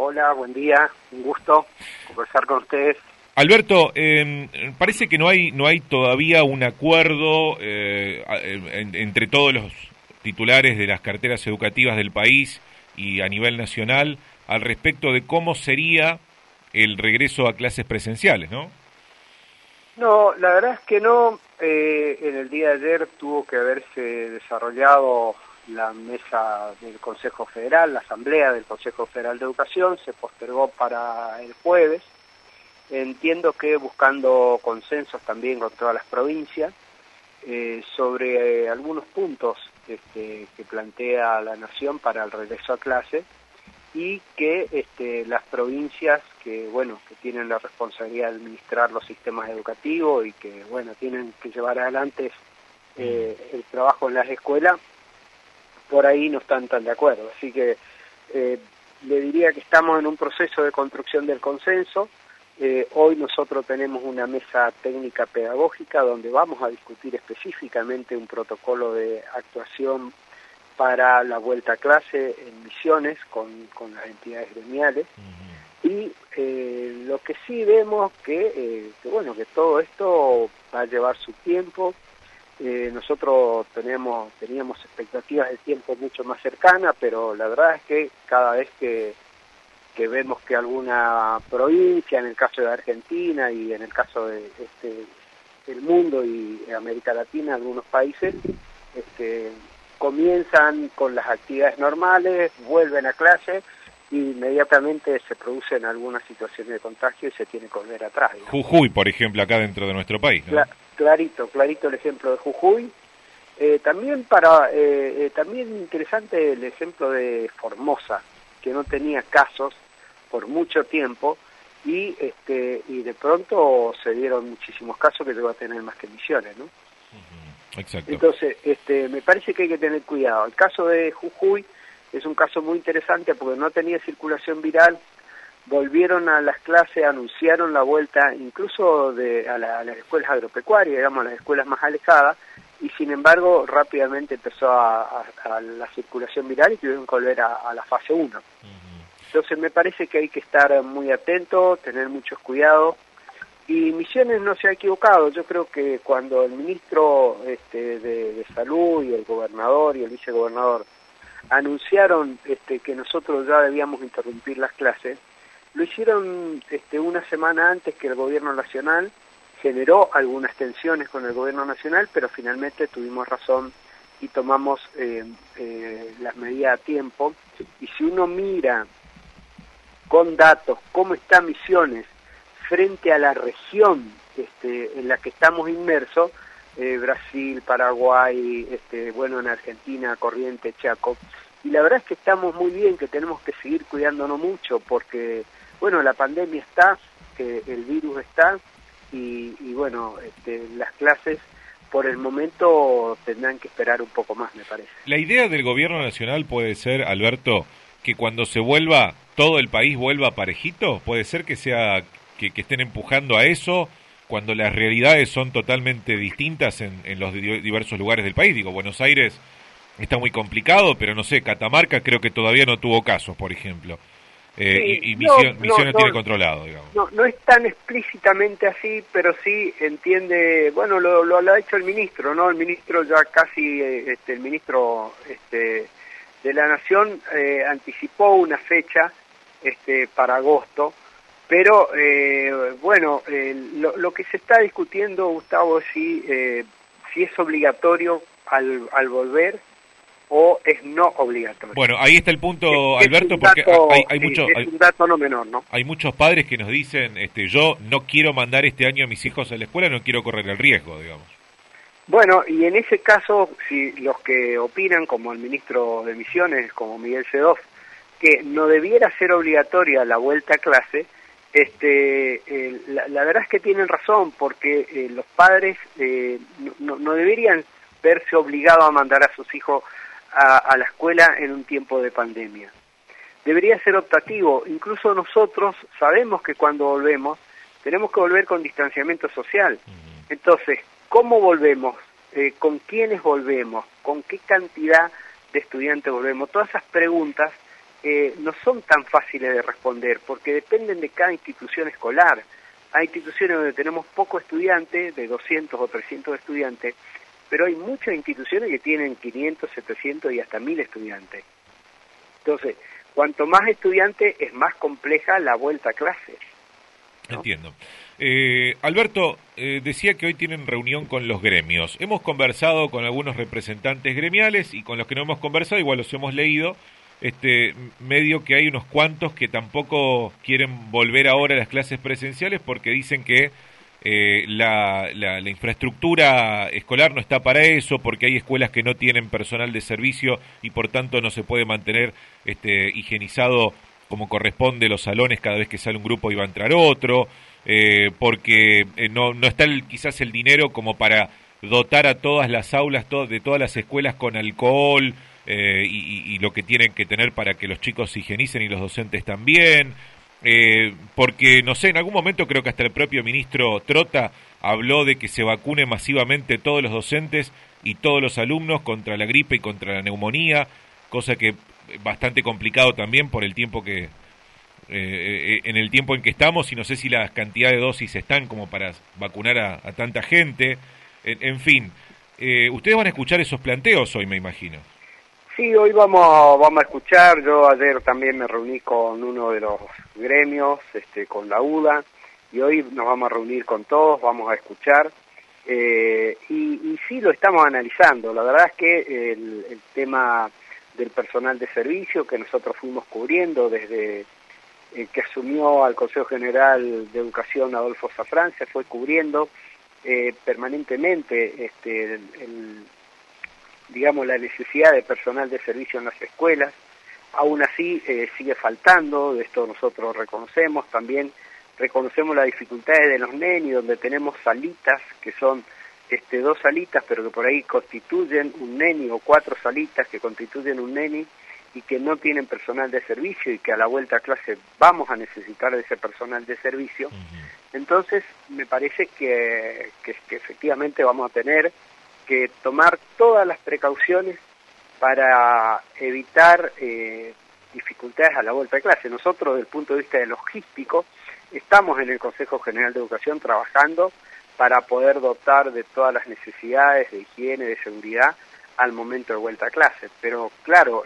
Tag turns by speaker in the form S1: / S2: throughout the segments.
S1: Hola, buen día, un gusto conversar con ustedes.
S2: Alberto, parece que no hay todavía un acuerdo entre todos los titulares de las carteras educativas del país y a nivel nacional al respecto de cómo sería el regreso a clases presenciales, ¿no?
S1: No, la verdad es que no. En el día de ayer tuvo que haberse desarrollado la mesa del Consejo Federal, la asamblea del Consejo Federal de Educación, se postergó para el jueves. Entiendo que buscando consensos también con todas las provincias sobre algunos puntos que plantea la Nación para el regreso a clase y que las provincias que tienen la responsabilidad de administrar los sistemas educativos y que tienen que llevar adelante el trabajo en las escuelas, por ahí no están tan de acuerdo. Así que le diría que estamos en un proceso de construcción del consenso. Hoy nosotros tenemos una mesa técnica pedagógica donde vamos a discutir específicamente un protocolo de actuación para la vuelta a clase en Misiones con las entidades gremiales. Y lo que sí vemos que todo esto va a llevar su tiempo. Nosotros teníamos expectativas de tiempo mucho más cercanas, pero la verdad es que cada vez que vemos que alguna provincia, en el caso de Argentina y en el caso de el mundo y América Latina, algunos países, comienzan con las actividades normales, vuelven a clase y inmediatamente se producen algunas situaciones de contagio y se tiene que volver atrás, ¿no?
S2: Jujuy, por ejemplo, acá dentro de nuestro país, ¿no?
S1: Clarito el ejemplo de Jujuy. También interesante el ejemplo de Formosa, que no tenía casos por mucho tiempo y de pronto se dieron muchísimos casos que llegó a tener más que Misiones, ¿no?
S2: Exacto.
S1: Entonces, me parece que hay que tener cuidado. El caso de Jujuy es un caso muy interesante porque no tenía circulación viral, volvieron a las clases, anunciaron la vuelta incluso a las escuelas agropecuarias, digamos, las escuelas más alejadas, y sin embargo rápidamente empezó a la circulación viral y tuvieron que volver a la fase 1. Entonces me parece que hay que estar muy atentos, tener muchos cuidados, y Misiones no se ha equivocado. Yo creo que cuando el ministro de Salud y el gobernador y el vicegobernador anunciaron que nosotros ya debíamos interrumpir las clases, lo hicieron una semana antes que el gobierno nacional, generó algunas tensiones con el gobierno nacional, pero finalmente tuvimos razón y tomamos las medidas a tiempo. Y si uno mira con datos cómo está Misiones frente a la región en la que estamos inmersos, Brasil, Paraguay, en Argentina, Corrientes, Chaco, y la verdad es que estamos muy bien, que tenemos que seguir cuidándonos mucho, porque la pandemia está, el virus está, y las clases por el momento tendrán que esperar un poco más, me parece.
S2: La idea del gobierno nacional puede ser, Alberto, que cuando se vuelva, todo el país vuelva parejito. Puede ser que sea que estén empujando a eso cuando las realidades son totalmente distintas en los diversos lugares del país. Digo, Buenos Aires está muy complicado, pero no sé, Catamarca creo que todavía no tuvo casos, por ejemplo. Misiones tiene controlado, digamos.
S1: No es tan explícitamente así, pero sí entiende, lo ha hecho el ministro, ¿no? El ministro ya casi, el ministro de la Nación anticipó una fecha para agosto, pero lo que se está discutiendo, Gustavo, es si es obligatorio al volver o es no obligatorio.
S2: Bueno, ahí está el punto, Alberto, porque hay mucho...
S1: Es un dato no menor, ¿no?
S2: Hay muchos padres que nos dicen, yo no quiero mandar este año a mis hijos a la escuela, no quiero correr el riesgo, digamos.
S1: Bueno, y en ese caso, si los que opinan, como el ministro de Misiones, como Miguel Sedov, que no debiera ser obligatoria la vuelta a clase, la verdad es que tienen razón, porque los padres no deberían verse obligados a mandar a sus hijos a la escuela en un tiempo de pandemia. Debería ser optativo. Incluso nosotros sabemos que cuando volvemos tenemos que volver con distanciamiento social. Entonces, ¿cómo volvemos? ¿Con quiénes volvemos? ¿Con qué cantidad de estudiantes volvemos? Todas esas preguntas no son tan fáciles de responder, porque dependen de cada institución escolar. Hay instituciones donde tenemos pocos estudiantes, de 200 o 300 estudiantes, pero hay muchas instituciones que tienen 500, 700 y hasta 1000 estudiantes. Entonces, cuanto más estudiantes, es más compleja la vuelta a clases, ¿no?
S2: Entiendo. Alberto, decía que hoy tienen reunión con los gremios. Hemos conversado con algunos representantes gremiales y con los que no hemos conversado, igual los hemos leído, medio que hay unos cuantos que tampoco quieren volver ahora a las clases presenciales porque dicen que la infraestructura escolar no está para eso, porque hay escuelas que no tienen personal de servicio y por tanto no se puede mantener higienizado como corresponde los salones cada vez que sale un grupo y va a entrar otro, porque no está quizás el dinero como para dotar a todas las aulas de todas las escuelas con alcohol y lo que tienen que tener para que los chicos se higienicen y los docentes también. Porque, no sé, en algún momento creo que hasta el propio ministro Trota habló de que se vacune masivamente todos los docentes y todos los alumnos contra la gripe y contra la neumonía, cosa que es bastante complicado también por el tiempo que en el tiempo en que estamos, y no sé si la cantidad de dosis están como para vacunar a tanta gente. En fin, ustedes van a escuchar esos planteos hoy, me imagino.
S1: Sí, hoy vamos a escuchar. Yo ayer también me reuní con uno de los gremios, con la UDA, y hoy nos vamos a reunir con todos, vamos a escuchar, y sí lo estamos analizando. La verdad es que el tema del personal de servicio que nosotros fuimos cubriendo desde que asumió al Consejo General de Educación Adolfo Safrán, se fue cubriendo permanentemente digamos, la necesidad de personal de servicio en las escuelas. Aún así sigue faltando, de esto nosotros reconocemos. También reconocemos las dificultades de los nenis, donde tenemos salitas que son 2 salitas, pero que por ahí constituyen un neni, o 4 salitas que constituyen un neni, y que no tienen personal de servicio, y que a la vuelta a clase vamos a necesitar de ese personal de servicio. Entonces me parece que efectivamente vamos a tener que tomar todas las precauciones para evitar dificultades a la vuelta de clase. Nosotros, desde el punto de vista de logístico, estamos en el Consejo General de Educación trabajando para poder dotar de todas las necesidades de higiene, de seguridad, al momento de vuelta a clase. Pero claro,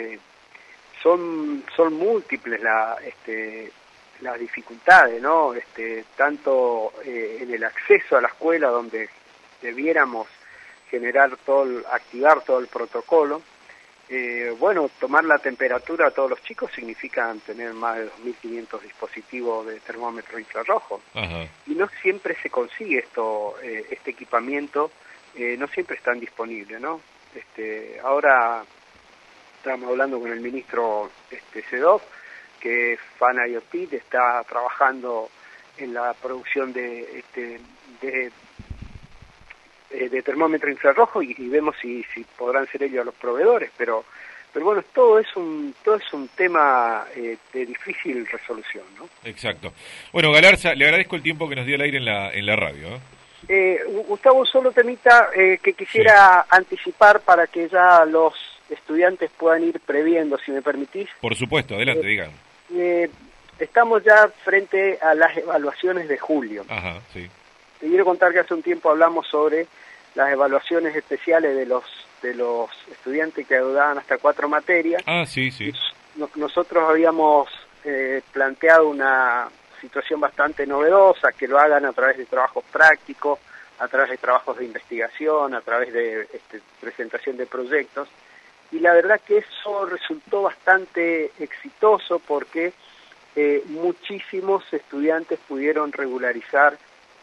S1: son múltiples las dificultades, ¿no? Tanto en el acceso a la escuela, donde debiéramos activar todo el protocolo. Bueno, tomar la temperatura a todos los chicos significa tener más de 2.500 dispositivos de termómetro infrarrojo. Ajá. Y no siempre se consigue este equipamiento, no siempre están disponibles, ¿no? Ahora estamos hablando con el ministro Sedov, que Fana IoT está trabajando en la producción de termómetro infrarrojo, y vemos si podrán ser ellos los proveedores, pero bueno, todo es un tema de difícil resolución, ¿no?
S2: Exacto. Bueno, Galarza, le agradezco el tiempo que nos dio al aire en la radio,
S1: Gustavo, solo temita que quisiera anticipar para que ya los estudiantes puedan ir previendo, si me permitís.
S2: Por supuesto, adelante, digan.
S1: Estamos ya frente a las evaluaciones de julio.
S2: Ajá, sí.
S1: Te quiero contar que hace un tiempo hablamos sobre las evaluaciones especiales de los estudiantes que adeudaban hasta 4 materias.
S2: Ah, sí.
S1: Nosotros habíamos planteado una situación bastante novedosa, que lo hagan a través de trabajos prácticos, a través de trabajos de investigación, a través de presentación de proyectos, y la verdad que eso resultó bastante exitoso porque muchísimos estudiantes pudieron regularizar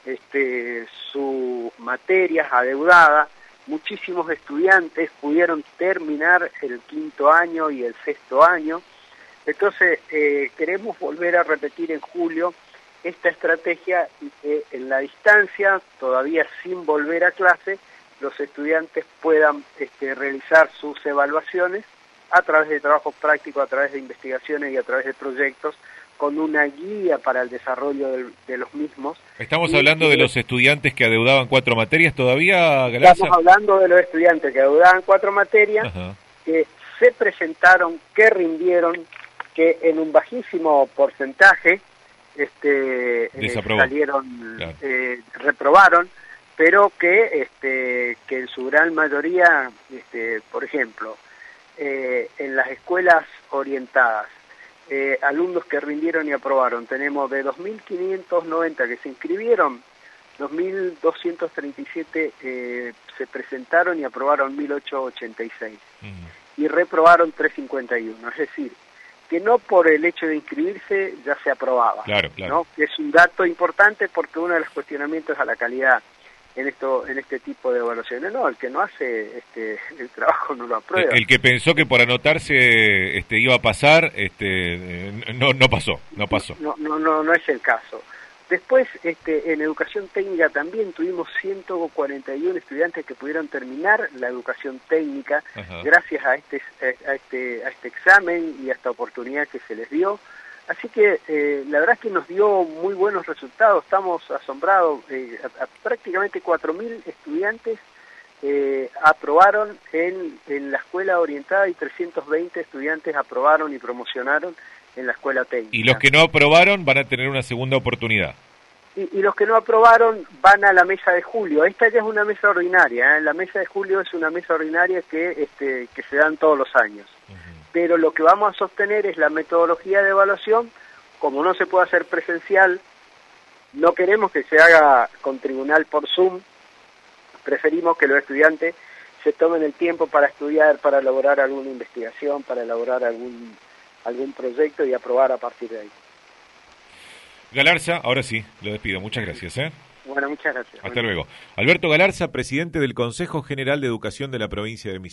S1: sus materias adeudadas, muchísimos estudiantes pudieron terminar el 5º año y el 6º año. Entonces queremos volver a repetir en julio esta estrategia, y que en la distancia, todavía sin volver a clase, los estudiantes puedan realizar sus evaluaciones a través de trabajos prácticos, a través de investigaciones y a través de proyectos, con una guía para el desarrollo de los mismos.
S2: ¿Estamos hablando de los estudiantes que adeudaban 4 materias todavía, Galarza?
S1: Estamos hablando de los estudiantes que adeudaban 4 materias,
S2: Ajá.
S1: que se presentaron, que rindieron, que en un bajísimo porcentaje salieron,
S2: claro.
S1: Reprobaron, pero que en su gran mayoría, por ejemplo, en las escuelas orientadas, alumnos que rindieron y aprobaron, tenemos de 2.590 que se inscribieron, 2.237 se presentaron y aprobaron 1.886, y reprobaron 351, es decir, que no por el hecho de inscribirse ya se aprobaba,
S2: claro.
S1: ¿no? Que es un dato importante porque uno de los cuestionamientos a la calidad en este tipo de evaluaciones, no, el que no hace el trabajo no lo aprueba.
S2: El que pensó que por anotarse iba a pasar, no pasó.
S1: No es el caso. Después, en educación técnica también tuvimos 141 estudiantes que pudieron terminar la educación técnica. Ajá. Gracias a este examen y a esta oportunidad que se les dio. Así que la verdad es que nos dio muy buenos resultados. Estamos asombrados. Prácticamente 4.000 estudiantes aprobaron en la escuela orientada y 320 estudiantes aprobaron y promocionaron en la escuela técnica.
S2: Y los que no aprobaron van a tener una segunda oportunidad.
S1: Y los que no aprobaron van a la mesa de julio. Esta ya es una mesa ordinaria, ¿eh? La mesa de julio es una mesa ordinaria que se dan todos los años. Pero lo que vamos a sostener es la metodología de evaluación. Como no se puede hacer presencial, no queremos que se haga con tribunal por Zoom, preferimos que los estudiantes se tomen el tiempo para estudiar, para elaborar alguna investigación, para elaborar algún proyecto y aprobar a partir de ahí.
S2: Galarza, ahora sí, lo despido. Muchas gracias.
S1: Bueno, muchas gracias.
S2: Hasta luego. Alberto Galarza, presidente del Consejo General de Educación de la provincia de Misiones.